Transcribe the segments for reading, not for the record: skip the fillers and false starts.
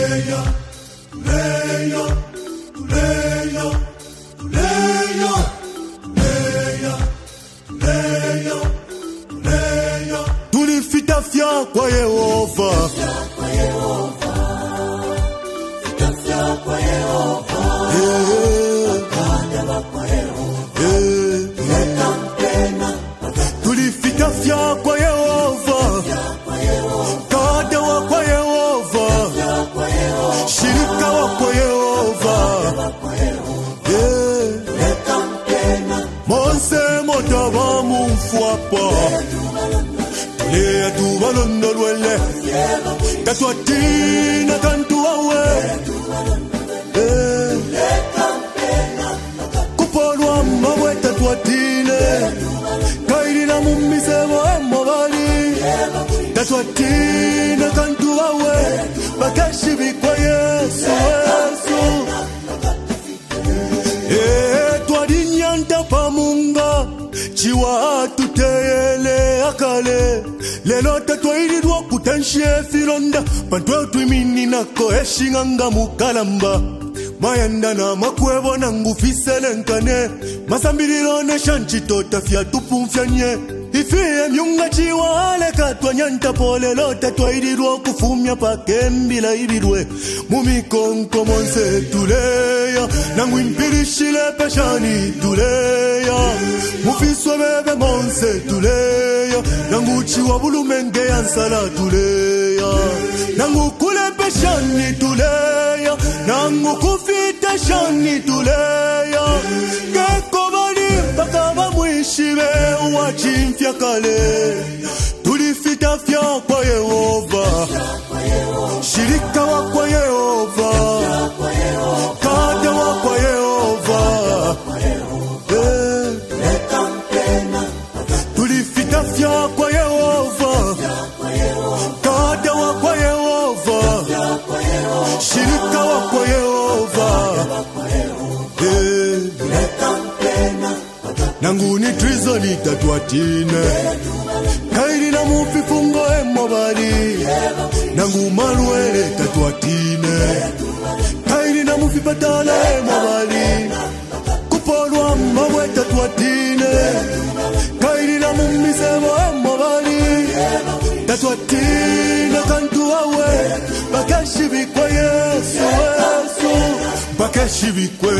Tulifitafia kwa Yehova, tulifitafia kwa Yehova, kada wa kwa Yehova, shirika wa kwa Yehova, Monse motaba mumfuapa, lea tu balondo lwele, katwatina kantuawe, kupolwa mawe tatwatine, kairina mumisebo emobali, katwatina kantuawe, bakashibi kwa Yesu, twadinyanta pamunga, chiwa tuteyele akale, lelo tatwairirwa kutanshie filonda, pantwe twimini nako eshinganga mukalamba, mayanda na makwebo nangu fiselenkane, masambiriro ne shanchito tafia tupumfyanye, ifie myunga chiwa aleka twanyanta pole lota twairirwa kufumya pakembila ibirwe, mumikonko monse tuleya, nangu impirishile peshani tuleya, mufiswe bebe monse tuleya, nangu chiwa bulumenge yansala tuleya, nangu kule peshani tuleya, nangu kufita shani tuleya, keko bali mpaka bamwishibe uwachimfya kale, tulifita fya kwa Yehova, shirika wa kwa Yehova, kada wa kwa Yehova, tulifita fya kwa Yehova, kada wa kwa Yehova, shirika wa kwa Yehova, nangu ni trizoni tatwatine, kairi na mufifungo emobali, nangu manuele tatwatine, kairi na mufipatala emobali, kupolwa mawe tatwatine, kairi na mumisebo emobali, tatwatine kantuawe, bakashibi kwa Yesu, bakashibi kwe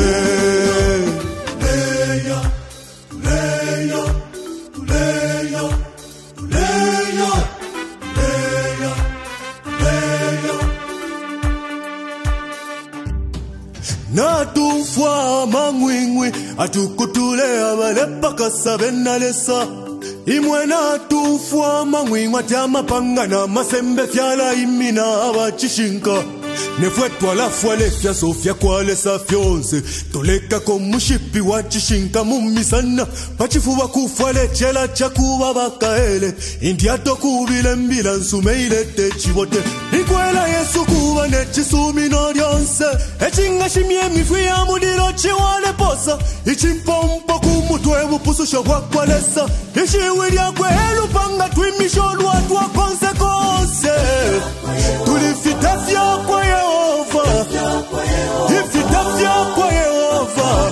na tufwa mangwingwi atukutule abalepa kasabena lesa, imwe na tufwa mangwingwi atyama panga na masembe fyala imina abachishinka, nefwetwa la fwale fya sofya kwale sa fyonse, toleka komushipi wachishinka mumisana, pachifuwa kufwale chela chakuwa bakaele, indiato kubile mbila nsumeile techivote, ikwela Yesu kuwa nechisumi no lyonse, echinga shimye mifwi ya mudiro chiwale posa, ichimpompo kumutwe bupususho wakwalesa, ishiwi lyakwe elupanga twimisho lwatwa konse, tulifita fya kwa Yehova, ifita fya kwa Yehova,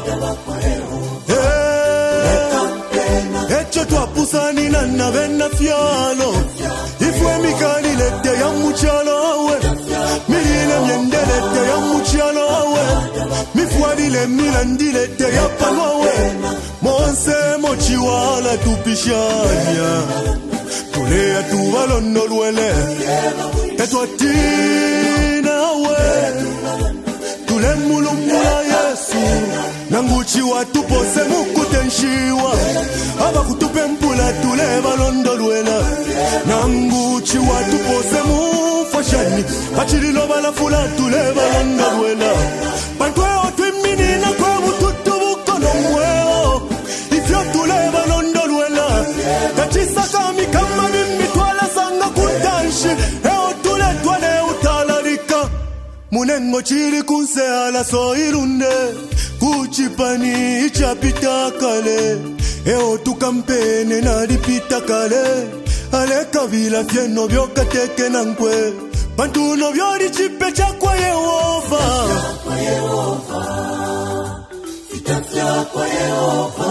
echo twapusani na nabena fyalo, ifwe mikali lete ya muchalo awe, milile myendelete ya muchalo awe, mifwadile milandilete ya panowe, monse mochiwala tupishanya, tulea tuvalondo lwele, etwatina we, tule mulumula Yesu, nanguchi watupose mukutenshiwa, aba kutupe mpula tule balondo lwela, nanguchi watupose mufashani, pachililo balafula tule balondo lwela, pantwe otwimini na kwa mututu bukono mweo, ifyo tule balondo lwela, kachisaka mikama mimi twala sanga kutanshi, eo tule twale utalarika, munengo chiri kunse ala so irunde, kuchipani ichapita kale, eo tukampene na lipita kale, ale kabila fieno byoka teke nankwe, bantuno byori chipe chakwa Yehova Vita kwa Yehova